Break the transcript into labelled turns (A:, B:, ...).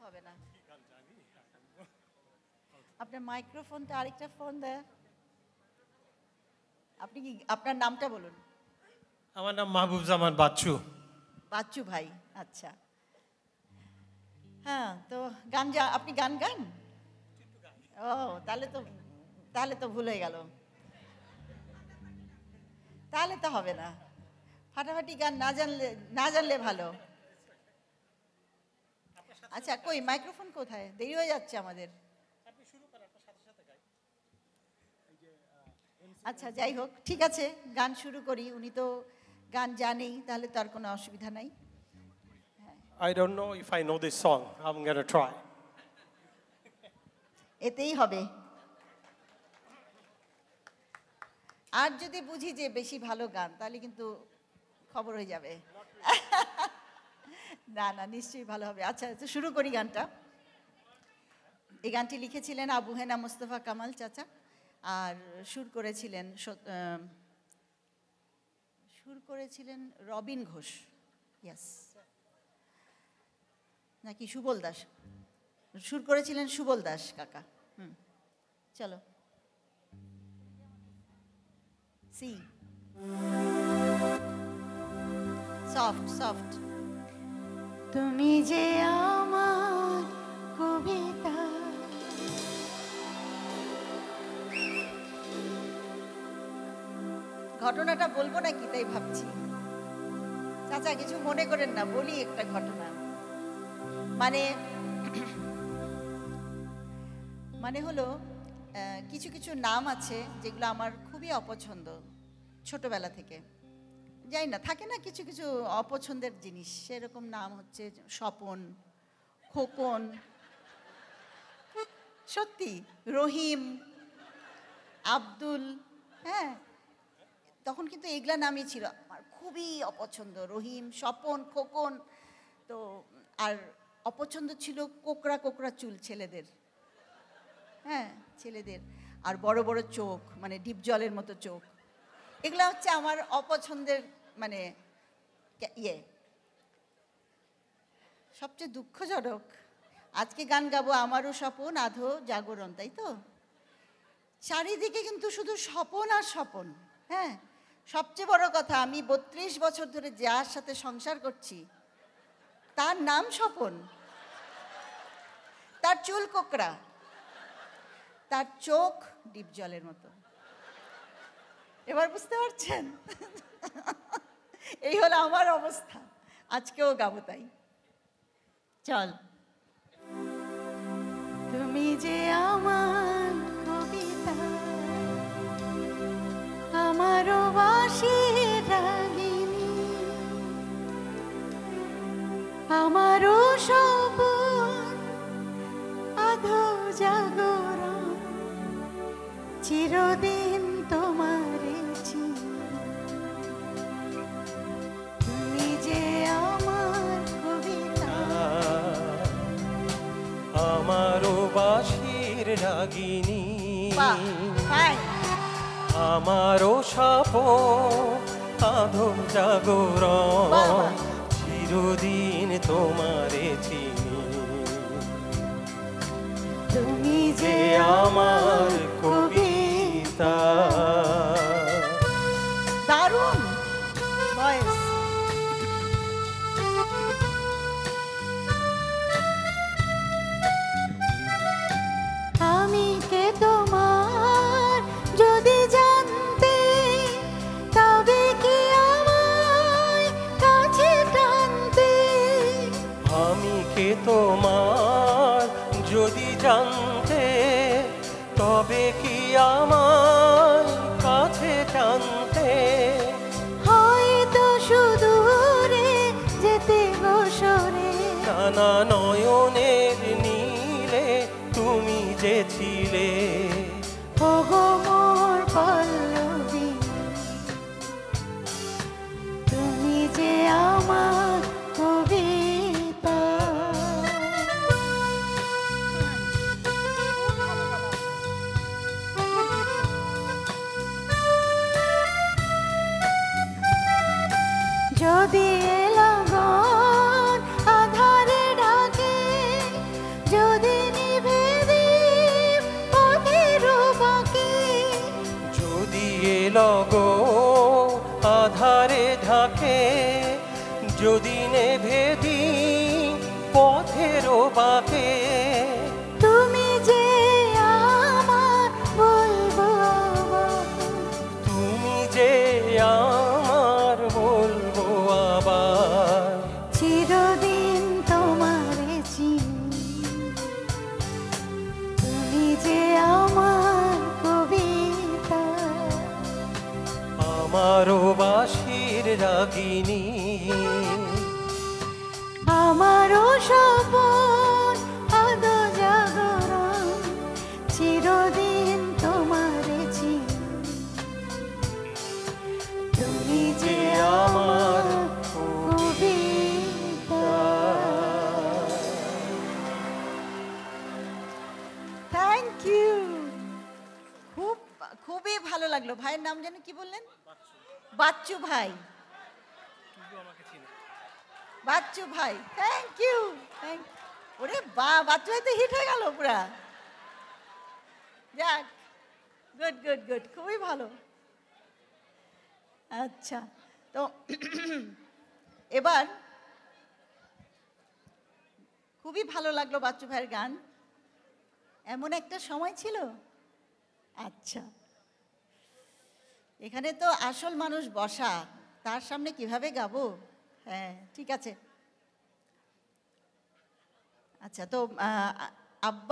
A: হবে না। আপনার মাইক্রোফোনটা আরেকটা ফোন দেয়। আপনি কি আপনার নামটা বলুন?
B: আমার নাম মাহবুব জামান বাচ্চু।
A: বাচ্চু ভাই, আচ্ছা। হ্যাঁ, তো গান আপনি গান গান? ও, তাহলে তো ভুলে গেল, তাহলে তো হবে না। ফাটাফাটি গান না জানলে ভালো। আচ্ছা, কই মাইক্রোফোন কোথায়? দেরি হয়ে যাচ্ছে আমাদের। আচ্ছা, যাই হোক, ঠিক আছে, গান শুরু করি। উনি তো গান জানেই, তাহলে তো আর কোনো অসুবিধা নাই।
B: I don't know if I know this song. I'm gonna try.
A: এতেই হবে। আর যদি বুঝি যে বেশি ভালো গান, তাহলে কিন্তু খবর হয়ে যাবে। না না, নিশ্চয়ই ভালো হবে। আচ্ছা, তো শুরু করি গানটা। এই গানটি লিখেছিলেন আবু হেনা মোস্তফা কামাল চাচা, আর সুর করেছিলেন রবিন ঘোষ, ইয়েস, নাকি সুবল দাস? সুর করেছিলেন সুবল দাস কাকা। চলো, সি সফট সফট। তুমি যে আমার কবিতা, ঘটনাটা বলবো নাকি তাই ভাবছি। চাচা কিছু মনে করেন না, বলি একটা ঘটনা। মানে হলো, কিছু কিছু নাম আছে যেগুলো আমার খুবই অপছন্দ ছোটবেলা থেকে। জানি না, থাকে না কিছু কিছু অপছন্দের জিনিস, সেরকম নাম হচ্ছে স্বপন, খোকন, সত্যি, রহিম, আব্দুল। হ্যাঁ, তখন কিন্তু এগুলা নামই ছিল আমার খুবই অপছন্দ, রহিম, স্বপন, খোকন। তো আর অপছন্দ ছিল কোকড়া কোকড়া চুল ছেলেদের। হ্যাঁ, ছেলেদের, আর বড় বড় চোখ, মানে ডিপ জলের মতো চোখ। এগুলো হচ্ছে আমার অপছন্দের, মানে ইয়ে। সবচেয়ে দুঃখজনক, আজকে গান গাবো আমারও স্বপন আধো জাগরণ, তাই তো? চারিদিকে কিন্তু শুধু স্বপন আর স্বপন। হ্যাঁ, সবচেয়ে বড় কথা, আমি 32 বছর ধরে যার সাথে সংসার করছি তার নাম স্বপন, তার চুল কোকড়া, তার চোখ ডিপ জলের মতো। এবার বুঝতে পারছেন? এই হলো আমার অবস্থা, আজকেও গাবো তাই। চল। তুমি যে আমার কবিতা, আমারও বাঁশির রাগিনী, আমারও স্বপন আধো জাগরণ, চিরদিন তোমারে চিনি। তুমি যে আমার কবিতা,
B: আমারও বাঁশির রাগিনী, আমারও স্বপন আধো জাগরণ, চিরদিন তোমারে চিনি।
A: তুমি যে
B: আমার কবিতা।
A: দারুণ ভয়েস। আমি কে তোমার যদি জানতে, তবে কি আমায় কাছে টানতে।
B: আমি কে তোমার যদি জানতে, তবে কি আমার কাছে টানতে।
A: হয়তো সুদূরে যেতে বসরে,
B: নানা নয়নের নীলে তুমি যে ছিলে।
A: ওগো মোর পল্লবী, তুমি যে আমার কবিতা। যদি এ লগন আধারে ডাকে,
B: আধারে ঢাকে যদি নেভে দিই পথেরও বাঁকে।
A: তুমি যে আমার বলবো আবার,
B: তুমি যে আমার বলবো আবার।
A: চিরদিন তোমারে চিনি, তুমি যে আমার কবিতা,
B: আমারও বাঁশির রাগিনী।
A: আমারও স্বপন আদো জাগরণ, চিরদিন তোমারে চিনি, তুমি যে আমার কবিতা। থ্যাংক ইউ, খুবই ভালো লাগলো। ভাইয়ের নাম যেন কি বললেন? বাচ্চু ভাই। বাচ্চু ভাই, থ্যাংক ইউ। ওরে বাচ্চু ভাই তো হিট হয়ে গেল পুরা। যাক, গুড গুড গুড, খুবই ভালো। আচ্ছা, তো এবার খুবই ভালো লাগলো বাচ্চু ভাইয়ের গান। এমন একটা সময় ছিল। আচ্ছা, এখানে তো আসল মানুষ বসা, তার সামনে কিভাবে গাবো? হ্যাঁ, ঠিক আছে। আচ্ছা, তো আব্বা